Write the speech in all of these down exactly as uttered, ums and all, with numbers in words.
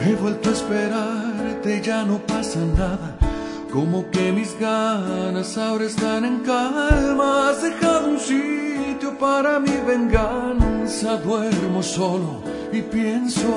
He vuelto a esperarte, ya no pasa nada. Como que mis ganas ahora están en calma. Has dejado un sitio para mi venganza. Duermo solo y pienso.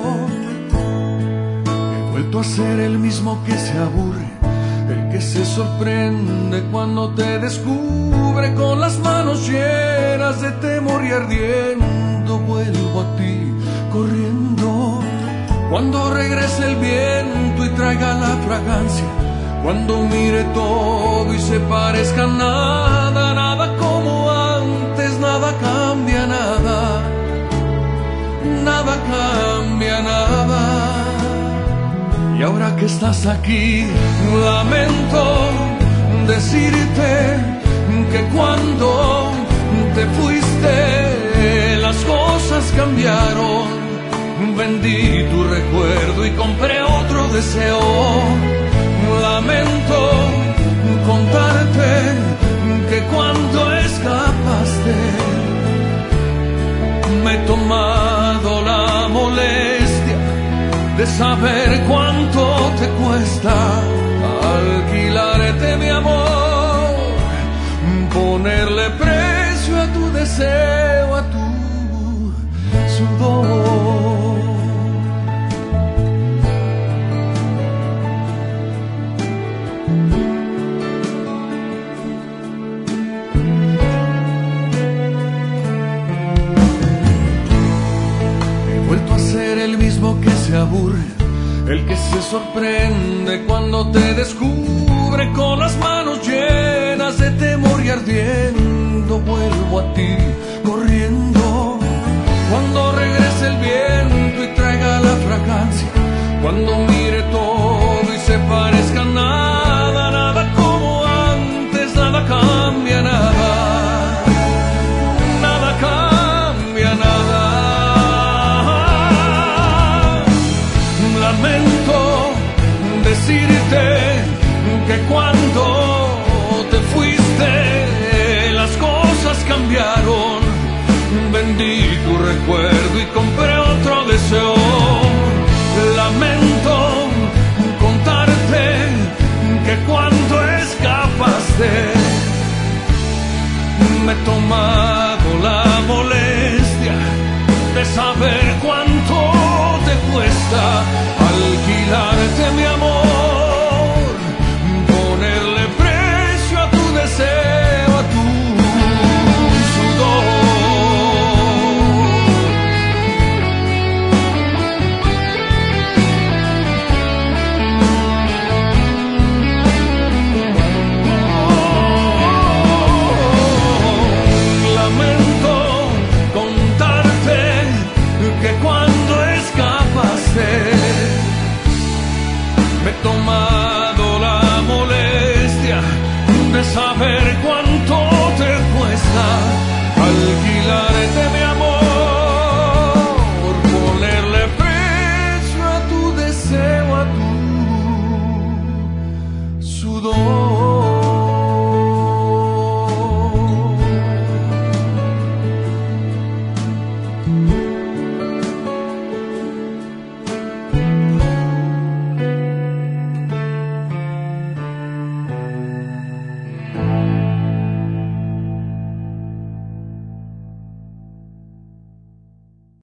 He vuelto a ser el mismo que se aburre, el que se sorprende cuando te descubre, con las manos llenas de temor y ardiendo. Vuelvo a ti corriendo. Cuando regrese el viento y traiga la fragancia, cuando mire todo y se parezca a nada, nada como antes, nada cambia, nada, nada cambia, nada. Y ahora que estás aquí, lamento decirte que cuando te fuiste las cosas cambiaron. Vendí tu recuerdo y compré otro deseo. Lamento contarte que cuando escapaste me he tomado la molestia de saber cuánto te cuesta alquilarte mi amor, ponerle precio a tu deseo, a tu sudor. El mismo que se aburre, el que se sorprende cuando te descubre, con las manos llenas de temor y ardiendo. Vuelvo a ti corriendo. Cuando regrese el viento y traiga la fragancia, cuando mire todo y se parezca a nada,